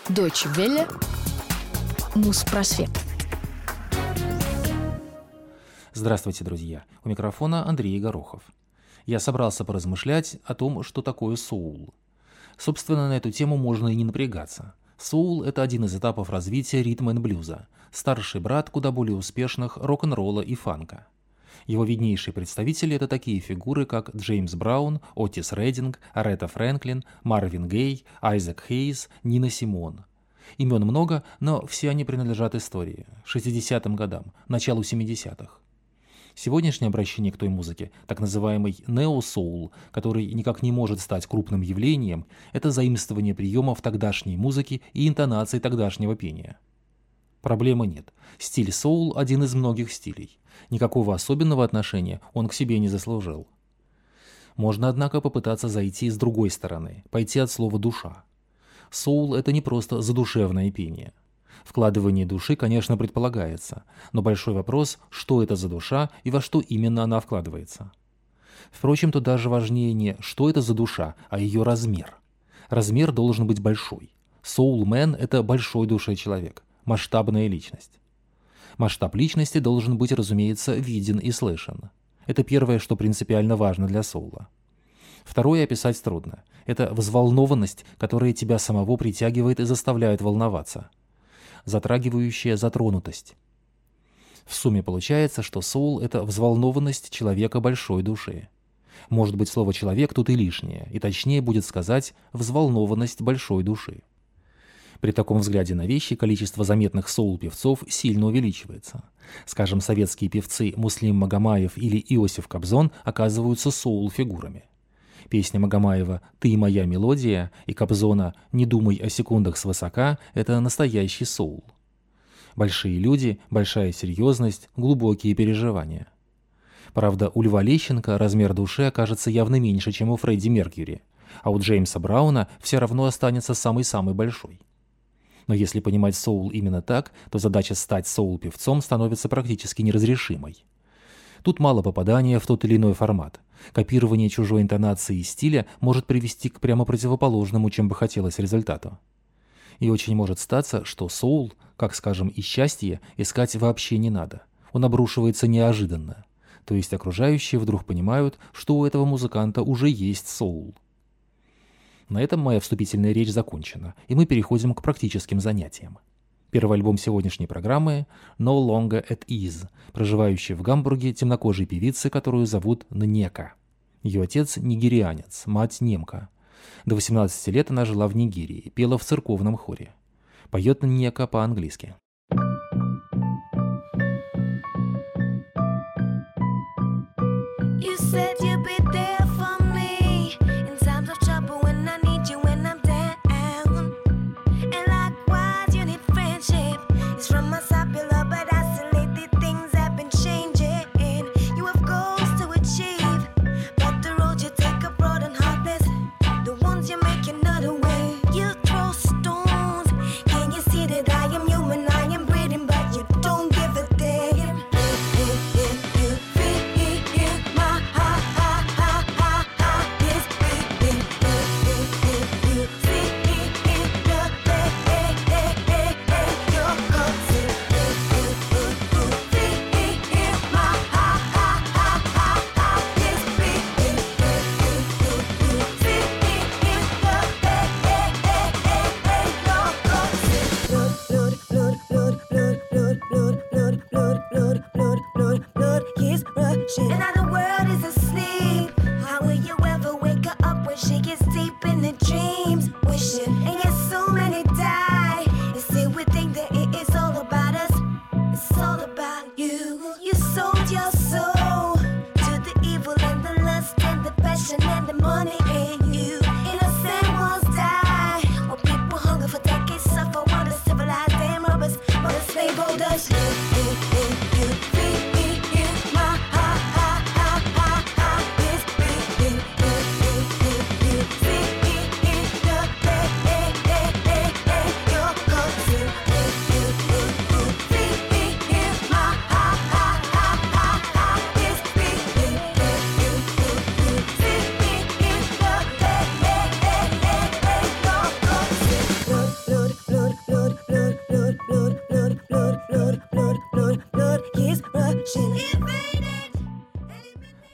Deutsche Welle. Муспросвет. Здравствуйте, друзья! У микрофона Андрей Горохов. Я собрался поразмышлять о том, что такое соул. Собственно, на эту тему можно и не напрягаться. Соул – это один из этапов развития ритм-н-блюза, старший брат куда более успешных рок-н-ролла и фанка. Его виднейшие представители – это такие фигуры, как Джеймс Браун, Отис Реддинг, Аретта Фрэнклин, Марвин Гей, Айзек Хейз, Нина Симон. Имен много, но все они принадлежат истории, 60-м годам, началу 70-х. Сегодняшнее обращение к той музыке, так называемый нео-соул, который никак не может стать крупным явлением, это заимствование приемов тогдашней музыки и интонаций тогдашнего пения. Проблемы нет. Стиль соул – один из многих стилей. Никакого особенного отношения он к себе не заслужил. Можно, однако, попытаться зайти с другой стороны, пойти от слова «душа». Соул – это не просто задушевное пение. Вкладывание души, конечно, предполагается, но большой вопрос, что это за душа и во что именно она вкладывается. Впрочем, тут даже важнее не что это за душа, а ее размер. Размер должен быть большой. Соулмен – это большой душой человек, масштабная личность. Масштаб личности должен быть, разумеется, виден и слышен. Это первое, что принципиально важно для соула. Второе описать трудно. Это взволнованность, которая тебя самого притягивает и заставляет волноваться. Затрагивающая затронутость. В сумме получается, что соул – это взволнованность человека большой души. Может быть, слово «человек» тут и лишнее, и точнее будет сказать «взволнованность большой души». При таком взгляде на вещи количество заметных соул-певцов сильно увеличивается. Скажем, советские певцы Муслим Магомаев или Иосиф Кобзон оказываются соул-фигурами. Песня Магомаева «Ты моя мелодия» и Кобзона «Не думай о секундах свысока» – это настоящий соул. Большие люди, большая серьезность, глубокие переживания. Правда, у Льва Лещенко размер души окажется явно меньше, чем у Фредди Меркьюри, а у Джеймса Брауна все равно останется самый-самый большой. Но если понимать соул именно так, то задача стать соул-певцом становится практически неразрешимой. Тут мало попадания в тот или иной формат. Копирование чужой интонации и стиля может привести к прямо противоположному, чем бы хотелось, результату. И очень может статься, что соул, как, скажем, и счастье, искать вообще не надо. Он обрушивается неожиданно. То есть окружающие вдруг понимают, что у этого музыканта уже есть соул. На этом моя вступительная речь закончена, и мы переходим к практическим занятиям. Первый альбом сегодняшней программы «No Longer at Ease», проживающей в Гамбурге темнокожей певицы, которую зовут Ннека. Ее отец – нигерианец, мать немка. До 18 лет она жила в Нигерии, пела в церковном хоре. Поет Ннека по-английски. Another way, you throw stones. Can you see that I am human? I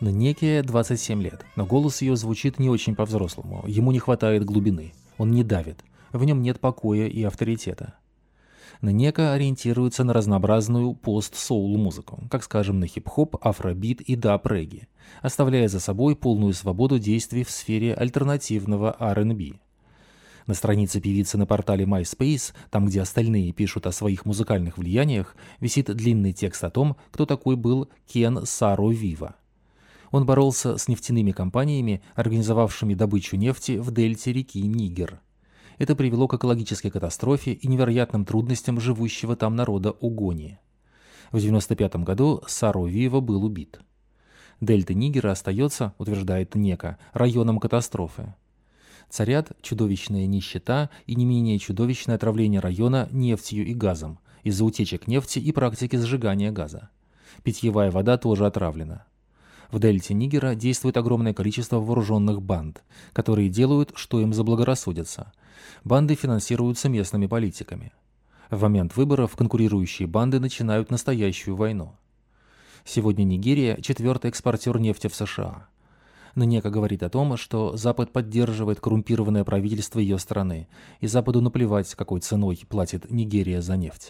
Ннеке 27 лет, но голос ее звучит не очень по-взрослому, ему не хватает глубины, он не давит, в нем нет покоя и авторитета. Ннека ориентируется на разнообразную пост-соул-музыку, как, скажем, на хип-хоп, афробит и даб-регги, оставляя за собой полную свободу действий в сфере альтернативного R&B. На странице певицы на портале MySpace, там, где остальные пишут о своих музыкальных влияниях, висит длинный текст о том, кто такой был Кен Саро-Виво. Он боролся с нефтяными компаниями, организовавшими добычу нефти в дельте реки Нигер. Это привело к экологической катастрофе и невероятным трудностям живущего там народа Угони. В 1995 году Саро-Виво был убит. Дельта Нигера остается, утверждает Ннека, районом катастрофы. Царят чудовищная нищета и не менее чудовищное отравление района нефтью и газом из-за утечек нефти и практики сжигания газа. Питьевая вода тоже отравлена. В дельте Нигера действует огромное количество вооруженных банд, которые делают, что им заблагорассудится. Банды финансируются местными политиками. В момент выборов конкурирующие банды начинают настоящую войну. Сегодня Нигерия – 4-й экспортер нефти в США. Ннека говорит о том, что Запад поддерживает коррумпированное правительство ее страны, и Западу наплевать, какой ценой платит Нигерия за нефть.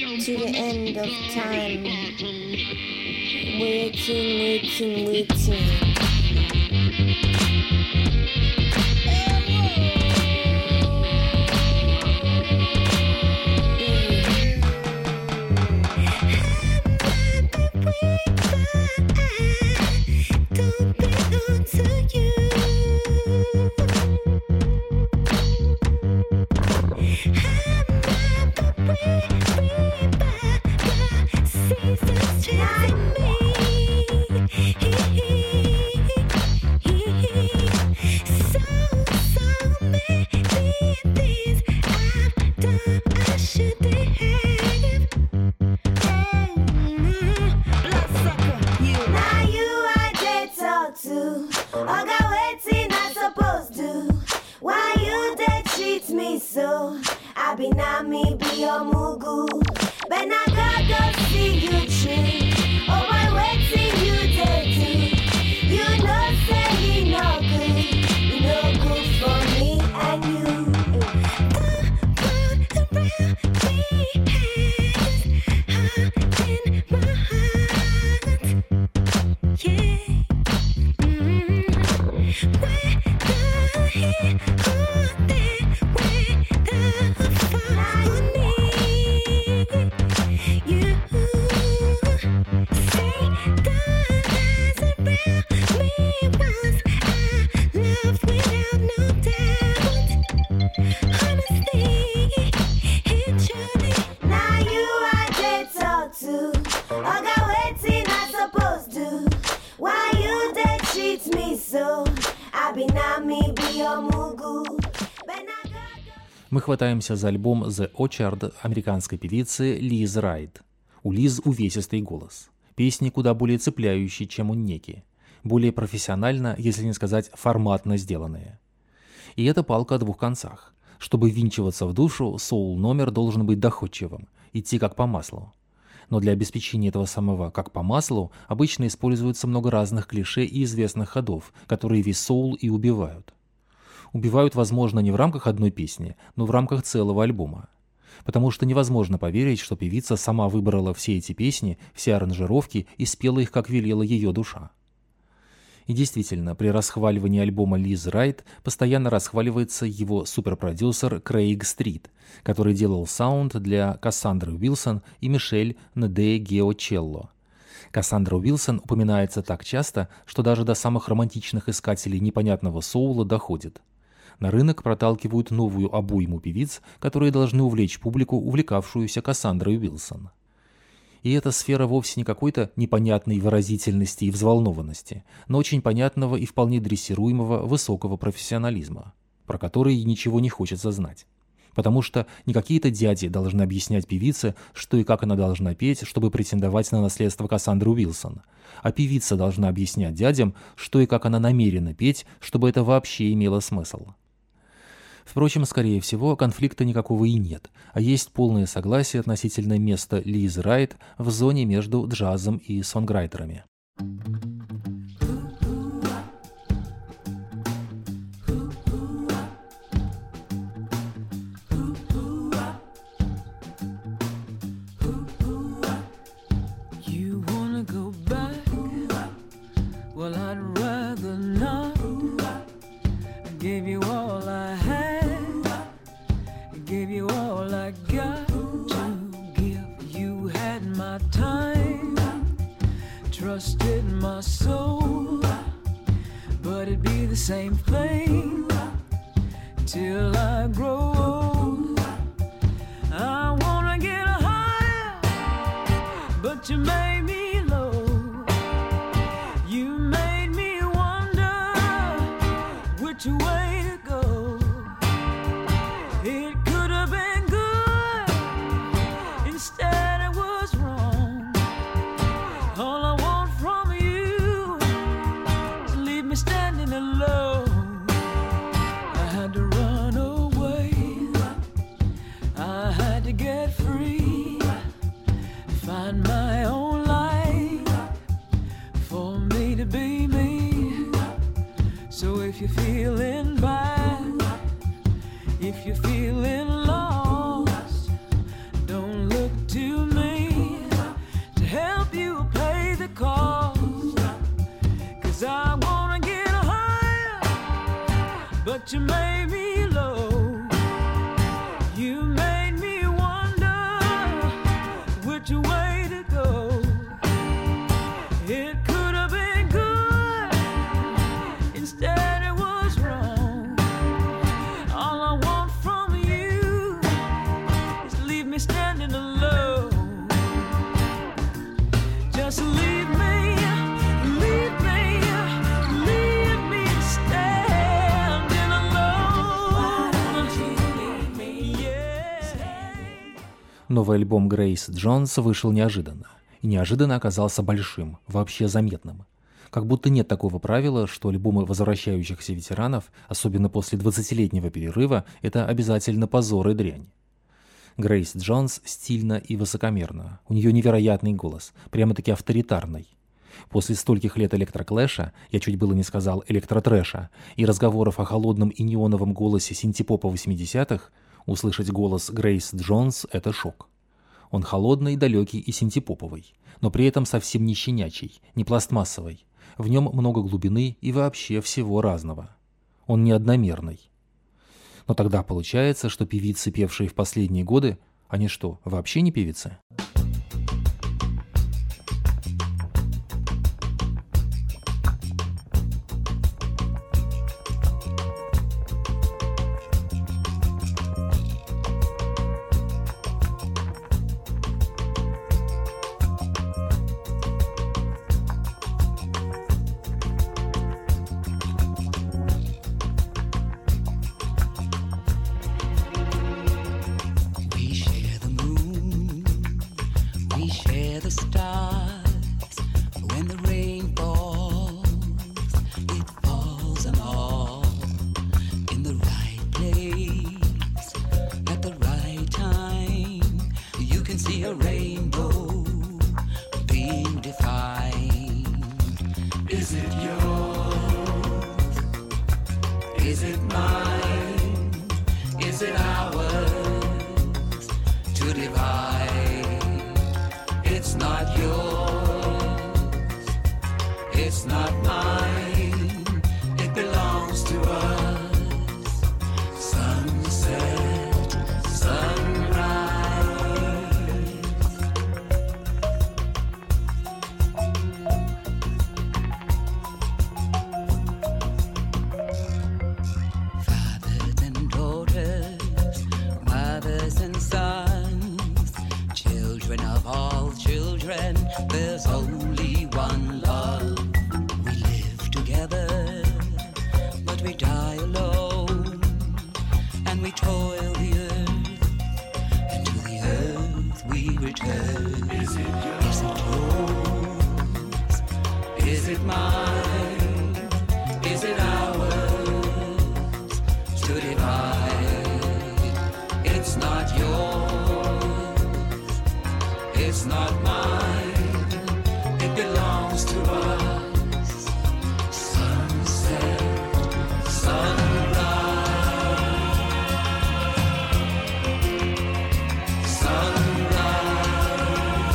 Мы хватаемся за альбом «The Orchard» американской певицы Лиз Райт. У Лиз увесистый голос. Песни куда более цепляющие, чем у Ннеки. Более профессионально, если не сказать форматно сделанные. И это палка о двух концах. Чтобы ввинчиваться в душу, соул-номер должен быть доходчивым, идти как по маслу. Но для обеспечения этого самого «как по маслу» обычно используется много разных клише и известных ходов, которые весь соул и убивают. Убивают, возможно, не в рамках одной песни, но в рамках целого альбома. Потому что невозможно поверить, что певица сама выбрала все эти песни, все аранжировки и спела их, как велела ее душа. И действительно, при расхваливании альбома Лиз Райт постоянно расхваливается его суперпродюсер Крейг Стрит, который делал саунд для Кассандры Уилсон и Мишель Нде-Геочелло. Кассандра Уилсон упоминается так часто, что даже до самых романтичных искателей непонятного соула доходит. На рынок проталкивают новую обойму певиц, которые должны увлечь публику, увлекавшуюся Кассандрой Уилсон. И эта сфера вовсе не какой-то непонятной выразительности и взволнованности, но очень понятного и вполне дрессируемого высокого профессионализма, про который ничего не хочется знать. Потому что не какие-то дяди должны объяснять певице, что и как она должна петь, чтобы претендовать на наследство Кассандры Уилсон, а певица должна объяснять дядям, что и как она намерена петь, чтобы это вообще имело смысл. Впрочем, скорее всего, конфликта никакого и нет, а есть полное согласие относительно места Лиз Райт в зоне между джазом и сонграйтерами. same thing till I grow old. I wanna get higher, but you made me low. You made me wonder which way to go. It could have been good, instead it was wrong. All I want from you is leave me standing alone. I had to run away, I had to get free, find my own life, for me to be me. So if you're feeling bad, if you're feeling lost, don't look to me to help you pay the cost. 'Cause I wanna get higher, but you made me low. You made me wonder which way to go. It could have been good, instead it was wrong. All I want from you is leave me standing alone. Just leave me, leave me, leave me standing alone. Why don't you leave me? Yeah. Новый альбом Грейс Джонс вышел неожиданно. И неожиданно оказался большим, вообще заметным. Как будто нет такого правила, что альбомы возвращающихся ветеранов, особенно после 20-летнего перерыва, это обязательно позор и дрянь. Грейс Джонс стильно и высокомерно. У нее невероятный голос, прямо-таки авторитарный. После стольких лет электроклэша, я чуть было не сказал электротрэша, и разговоров о холодном и неоновом голосе синтепопа 80-х, услышать голос Грейс Джонс – это шок. Он холодный, далекий и синтепоповый, но при этом совсем не щенячий, не пластмассовый. В нем много глубины и вообще всего разного. Он не одномерный. Но тогда получается, что певицы, певшие в последние годы, они что, вообще не певицы? We share the moon, we share the stars. When the rain falls, it falls on all. In the right place, at the right time, you can see a rainbow being defined. Is it yours? Is it mine? Is it ours to divide? It's not yours, it's not mine, it belongs to us. Sunset, sunrise. Fathers and daughters, mothers and sons, children of all children, there's only one love. We live together, but we die alone, and we toil the earth, and to the earth we return. Is it yours? Is it mine? Is it ours to divide? It's not yours, it's not mine, it belongs to us. Sunset, sunrise, sunrise.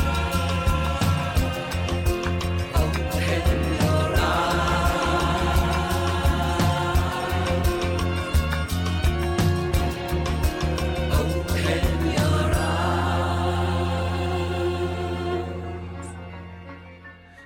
Open your eyes, open your eyes.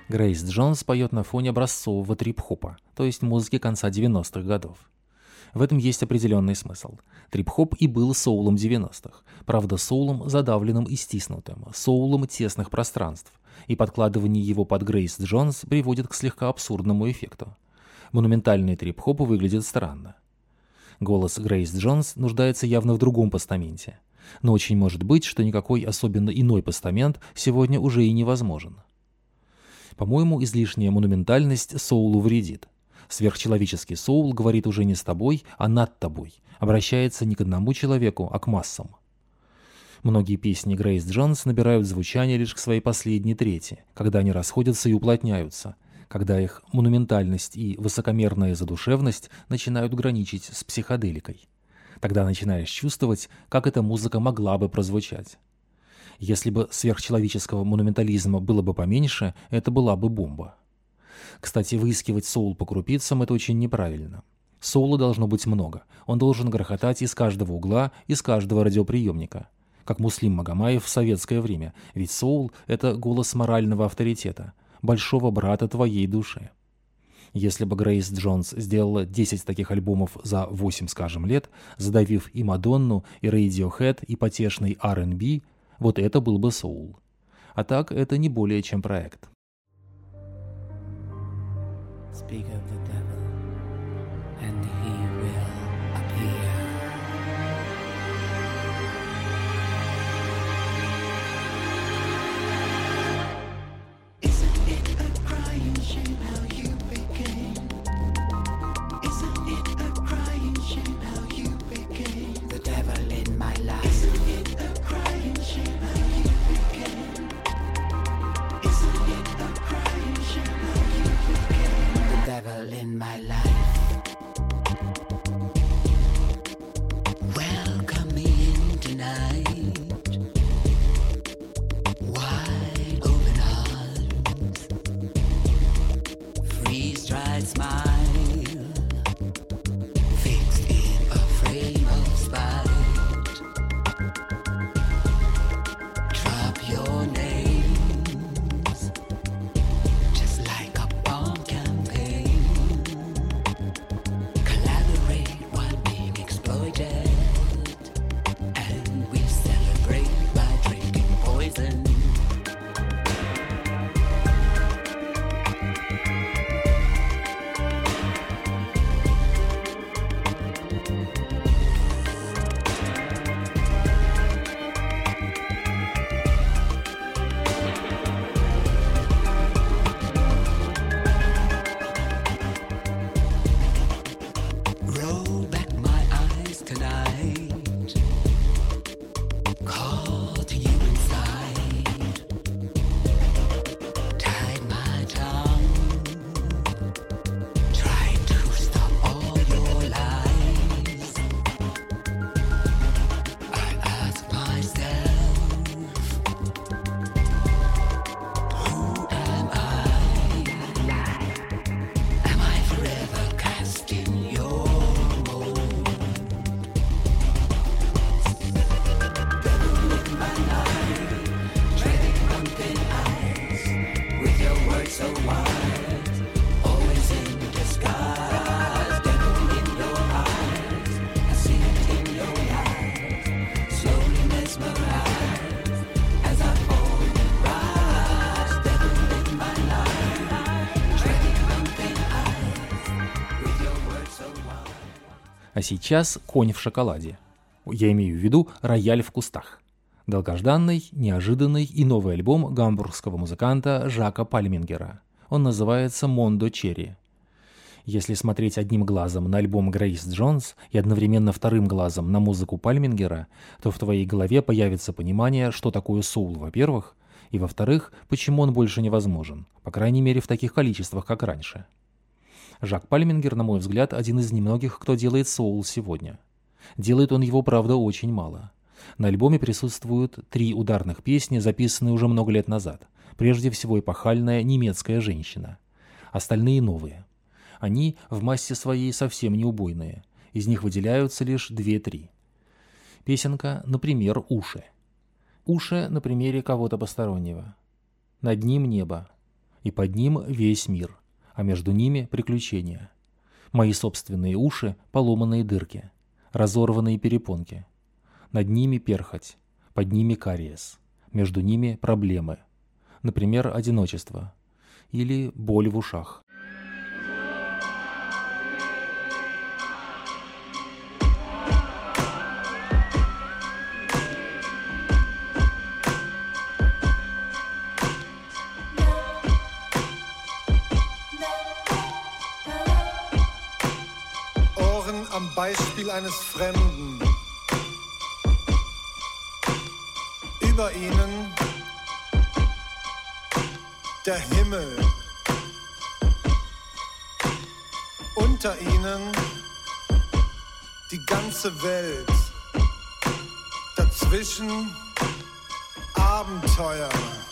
Грейс Джонс поет на фоне образцового трип-хопа, то есть музыки конца 90-х годов. В этом есть определенный смысл. Трип-хоп и был соулом 90-х, правда соулом задавленным и стиснутым, соулом тесных пространств, и подкладывание его под Грейс Джонс приводит к слегка абсурдному эффекту. Монументальный трип-хоп выглядит странно. Голос Грейс Джонс нуждается явно в другом постаменте, но очень может быть, что никакой особенно иной постамент сегодня уже и невозможен. По-моему, излишняя монументальность соулу вредит. Сверхчеловеческий соул говорит уже не с тобой, а над тобой, обращается не к одному человеку, а к массам. Многие песни Грейс Джонс набирают звучание лишь к своей последней трети, когда они расходятся и уплотняются, когда их монументальность и высокомерная задушевность начинают граничить с психоделикой. Тогда начинаешь чувствовать, как эта музыка могла бы прозвучать. Если бы сверхчеловеческого монументализма было бы поменьше, это была бы бомба. Кстати, выискивать соул по крупицам – это очень неправильно. Соула должно быть много. Он должен грохотать из каждого угла, из каждого радиоприемника. Как Муслим Магомаев в советское время, ведь соул – это голос морального авторитета, большого брата твоей души. Если бы Грейс Джонс сделала 10 таких альбомов за 8, скажем, лет, задавив и Мадонну, и Radiohead, и потешный R&B, вот это был бы соул. А так, это не более чем проект. Speak of the devil, and he will appear. Isn't it a crying shame how you became? Isn't it a crying shame how you became? The devil in my life. Isn't it a crying shame how you became? Isn't it a crying shame how you became? The devil in my life. Welcome in tonight. Wide open arms. Freeze-dried smile. Fixed in a frame of spite. Drop your names. Just like a bomb campaign. Collaborate while being exploited. And we celebrate by drinking poison. Roll back my eyes tonight. Call to you inside. Tied my tongue. Tried to stop all your lies. I ask myself, who am I? Am I forever cast in your mold? Devil in my life, treading on thin ice, with your words so wise, always in disguise. Devil in your eyes, I see it in your eyes, slowly mesmerized as I fall and rise. Devil in my life, treading on thin ice, with your words so wise. А сейчас «Конь в шоколаде». Я имею в виду «Рояль в кустах». Долгожданный, неожиданный и новый альбом гамбургского музыканта Жака Пальмингера. Он называется «Мондо Черри». Если смотреть одним глазом на альбом Грейс Джонс и одновременно вторым глазом на музыку Пальмингера, то в твоей голове появится понимание, что такое соул, во-первых, и, во-вторых, почему он больше невозможен, по крайней мере в таких количествах, как раньше. Жак Пальмингер, на мой взгляд, один из немногих, кто делает соул сегодня. Делает он его, правда, очень мало. На альбоме присутствуют 3 ударных песни, записанные уже много лет назад. Прежде всего эпохальная «Немецкая женщина». Остальные новые. Они в массе своей совсем не убойные. Из них выделяются лишь 2-3. Песенка, например, «Уши». Уши на примере кого-то постороннего. Над ним небо. и под ним весь мир, а между ними приключения. Мои собственные уши — поломанные дырки, разорванные перепонки. Над ними перхоть, под ними кариес, между ними проблемы. Например, одиночество или боль в ушах. Ohren am Beispiel eines Fremden. Über ihnen der Himmel. Unter ihnen die ganze Welt. Dazwischen Abenteuer.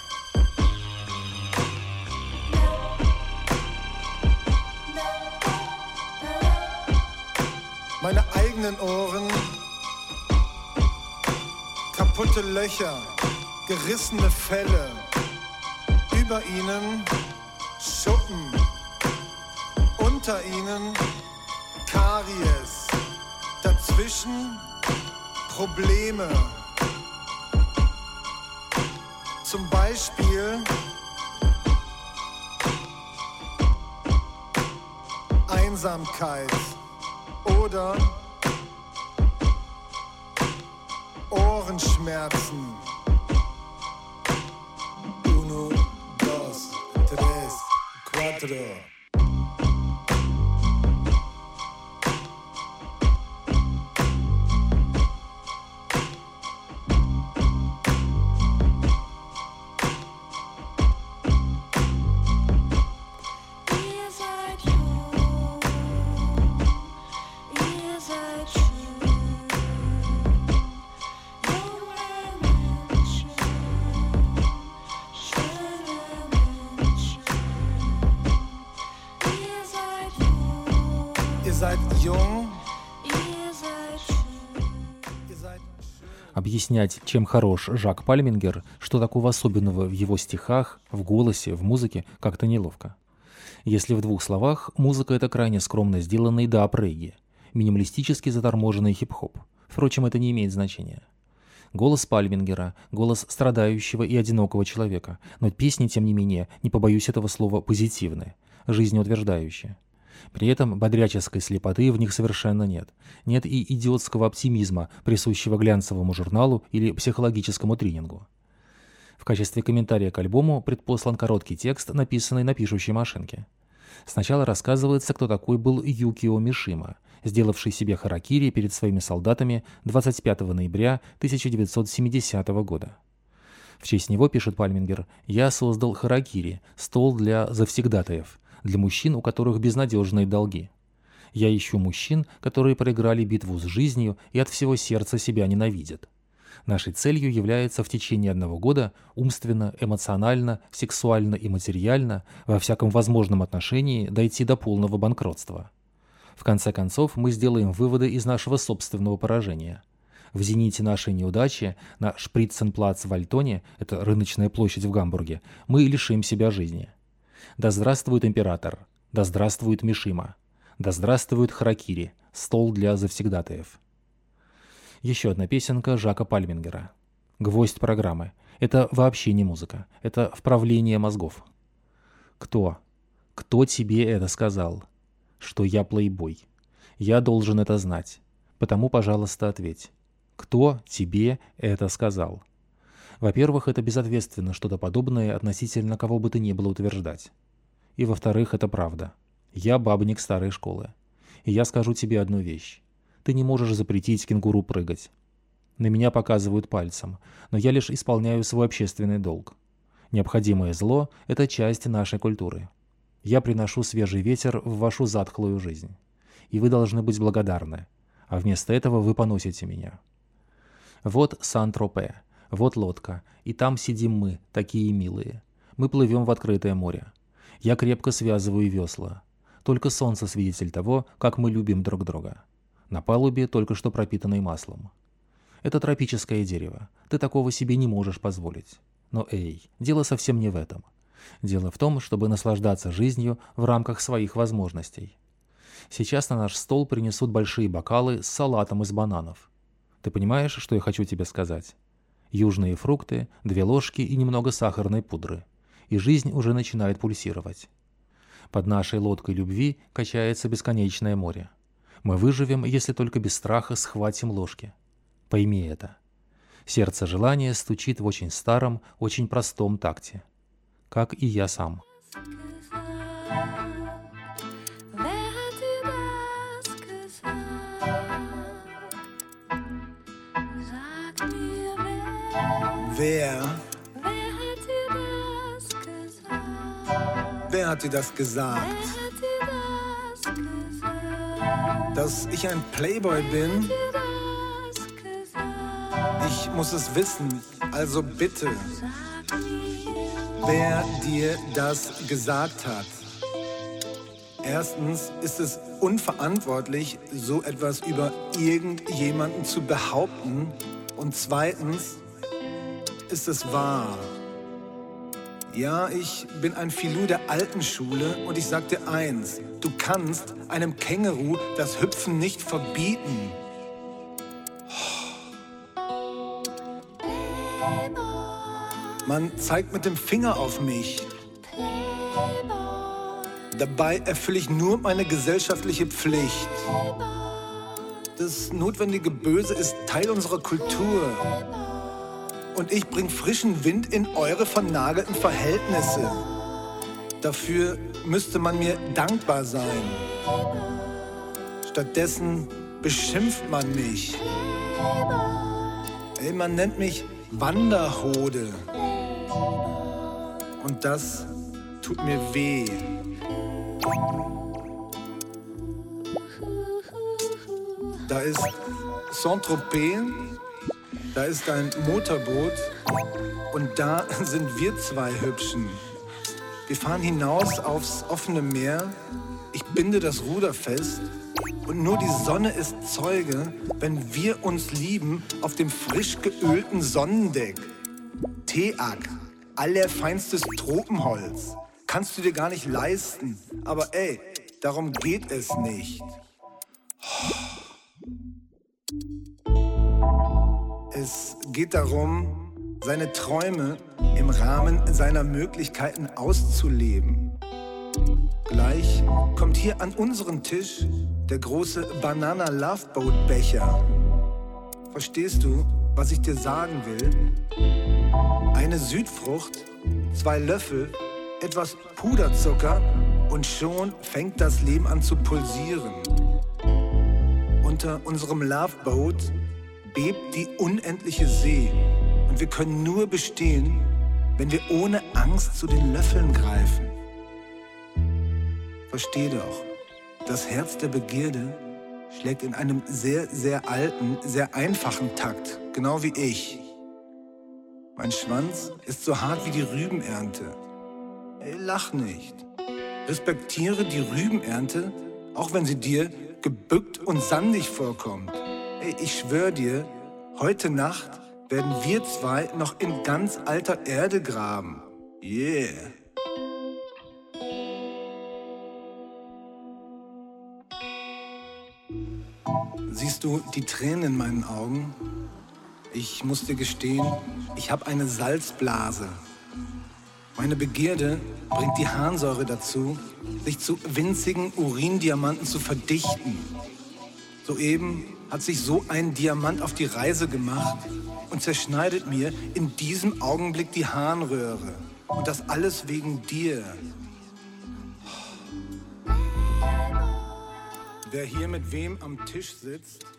Meine eigenen Ohren, kaputte Löcher, gerissene Felle, über ihnen Schuppen, unter ihnen Karies, dazwischen Probleme. Zum Beispiel Einsamkeit. Oder Ohrenschmerzen. Uno, dos, tres, cuatro. Объяснять, чем хорош Жак Пальмингер, что такого особенного в его стихах, в голосе, в музыке, как-то неловко. Если в двух словах, музыка — это крайне скромно сделанный даап-регги, минималистически заторможенный хип-хоп. Впрочем, это не имеет значения. Голос Пальмингера, голос страдающего и одинокого человека, но песни, тем не менее, не побоюсь этого слова, позитивны, жизнеутверждающие. При этом бодряческой слепоты в них совершенно нет. Нет и идиотского оптимизма, присущего глянцевому журналу или психологическому тренингу. В качестве комментария к альбому предпослан короткий текст, написанный на пишущей машинке. Сначала рассказывается, кто такой был Юкио Мишима, сделавший себе харакири перед своими солдатами 25 ноября 1970 года. В честь него, пишет Пальмингер, «Я создал харакири, стол для завсегдатаев, для мужчин, у которых безнадежные долги. Я ищу мужчин, которые проиграли битву с жизнью и от всего сердца себя ненавидят. Нашей целью является в течение 1 года умственно, эмоционально, сексуально и материально во всяком возможном отношении дойти до полного банкротства. В конце концов, мы сделаем выводы из нашего собственного поражения. В зените нашей неудачи на Шприценплац в Альтоне, это рыночная площадь в Гамбурге, мы лишим себя жизни. Да здравствует император, да здравствует Мишима, да здравствует харакири, стол для завсегдатаев». Еще одна песенка Жака Пальмингера. Гвоздь программы. Это вообще не музыка, это вправление мозгов. Кто тебе это сказал? Что я плейбой. Я должен это знать. Потому, пожалуйста, ответь. Кто тебе это сказал? Во-первых, это безответственно что-то подобное относительно кого бы то ни было утверждать. И во-вторых, это правда. Я бабник старой школы. И я скажу тебе одну вещь. Ты не можешь запретить кенгуру прыгать. На меня показывают пальцем, но я лишь исполняю свой общественный долг. Необходимое зло – это часть нашей культуры. Я приношу свежий ветер в вашу затхлую жизнь. И вы должны быть благодарны. А вместо этого вы поносите меня. Вот Сан-Тропе. Вот лодка, и там сидим мы, такие милые. Мы плывем в открытое море. Я крепко связываю весла. Только солнце свидетель того, как мы любим друг друга. На палубе, только что пропитанной маслом. Это тропическое дерево. Ты такого себе не можешь позволить. Но эй, дело совсем не в этом. Дело в том, чтобы наслаждаться жизнью в рамках своих возможностей. Сейчас на наш стол принесут большие бокалы с салатом из бананов. Ты понимаешь, что я хочу тебе сказать? Южные фрукты, 2 ложки и немного сахарной пудры. И жизнь уже начинает пульсировать. Под нашей лодкой любви качается бесконечное море. Мы выживем, если только без страха схватим ложки. Пойми это. Сердце желания стучит в очень старом, очень простом такте. Как и я сам. Wer hat dir das gesagt? Dass ich ein Playboy bin? Ich muss es wissen, also bitte. Wer dir das gesagt hat? Erstens ist es unverantwortlich, so etwas über irgendjemanden zu behaupten. Und zweitens ist es wahr. Ja, ich bin ein Filou der alten Schule und ich sag dir eins, du kannst einem Känguru das Hüpfen nicht verbieten. Man zeigt mit dem Finger auf mich. Dabei erfülle ich nur meine gesellschaftliche Pflicht. Das notwendige Böse ist Teil unserer Kultur. Und ich bringe frischen Wind in eure vernagelten Verhältnisse. Dafür müsste man mir dankbar sein. Stattdessen beschimpft man mich. Ey, man nennt mich Wanderhode. Und das tut mir weh. Da ist Saint-Tropez, da ist ein Motorboot und da sind wir 2 Hübschen. Wir fahren hinaus aufs offene Meer, ich binde das Ruder fest und nur die Sonne ist Zeuge, wenn wir uns lieben auf dem frisch geölten Sonnendeck. Teak, allerfeinstes Tropenholz. Kannst du dir gar nicht leisten, aber ey, darum geht es nicht. Es geht darum, seine Träume im Rahmen seiner Möglichkeiten auszuleben. Gleich kommt hier an unseren Tisch der große Banana Loveboat Becher. Verstehst du, was ich dir sagen will? Eine Südfrucht, 2 Löffel, etwas Puderzucker und schon fängt das Leben an zu pulsieren. Unter unserem Loveboat bebt die unendliche See und wir können nur bestehen, wenn wir ohne Angst zu den Löffeln greifen. Versteh doch, das Herz der Begierde schlägt in einem sehr, sehr alten, sehr einfachen Takt, genau wie ich. Mein Schwanz ist so hart wie die Rübenernte. Ey, lach nicht. Respektiere die Rübenernte, auch wenn sie dir gebückt und sandig vorkommt. Ey, ich schwör dir, heute Nacht werden wir 2 noch in ganz alter Erde graben. Yeah. Siehst du die Tränen in meinen Augen? Ich muss dir gestehen, ich habe eine Salzblase. Meine Begierde bringt die Harnsäure dazu, sich zu winzigen Urindiamanten zu verdichten. Soeben hat sich so ein Diamant auf die Reise gemacht und zerschneidet mir in diesem Augenblick die Harnröhre. Und das alles wegen dir. Wer hier mit wem am Tisch sitzt,